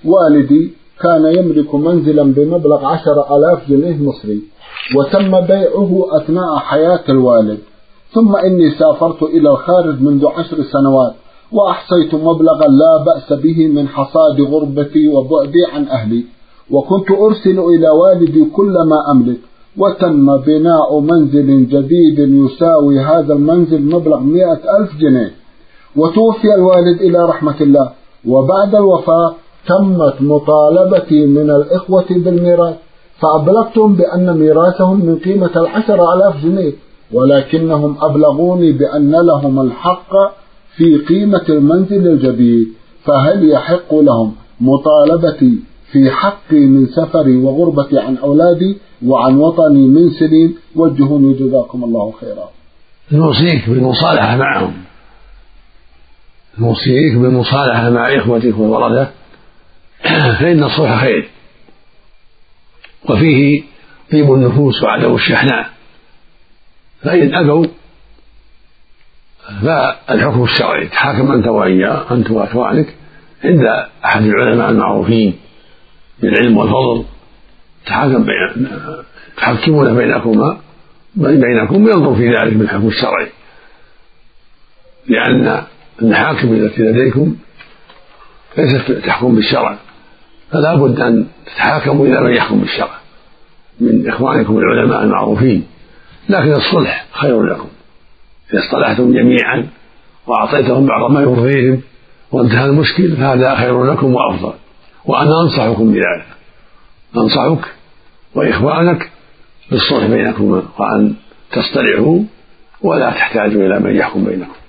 والدي كان يملك منزلا بمبلغ 10,000 جنيه مصري، وتم بيعه أثناء حياة الوالد، ثم إني سافرت إلى الخارج منذ 10 سنوات، وأحصيت مبلغا لا بأس به من حصاد غربتي وبعدي عن أهلي، وكنت أرسل إلى والدي كل ما أملك، وتم بناء منزل جديد يساوي هذا المنزل مبلغ 100,000 جنيه، وتوفي الوالد إلى رحمة الله، وبعد الوفاة تمت مطالبتي من الإخوة بالميراث، فأبلغتهم بأن ميراثهم من قيمة 10,000 جنيه، ولكنهم أبلغوني بأن لهم الحق في قيمة المنزل الجديد، فهل يحق لهم مطالبتي في حقي من سفري وغربتي عن أولادي وعن وطني من سنين؟ وجهوني جزاكم الله خيرا. نوصيك بالمصالحة معهم، نوصيك بالمصالحة مع إخوتك والورثة، فإن الصلح خير، وفيه طيب النفوس وعدم الشحناء، فإن أبوا فالحكم الشرعي تحاكم أنت وأخوانك عند أحد العلماء المعروفين بالعلم والفضل، تحكمون بينكم وينظر في ذلك بالحكم الشرعي، لأن المحاكم التي لديكم ليست تحكم بالشرع، فلا بد أن تتحاكموا إلى من يحكم بالشرع من إخوانكم العلماء المعروفين. لكن الصلح خير لكم إذا اصطلحتم جميعا وأعطيتهم بعض ما يرضيهم وانتهى المشكل، فهذا خير لكم وأفضل، وأنا أنصحكم بذلك، أنصحك وإخوانك بالصلح بينكما، وأن تصطلحوا ولا تحتاجوا إلى من يحكم بينكم.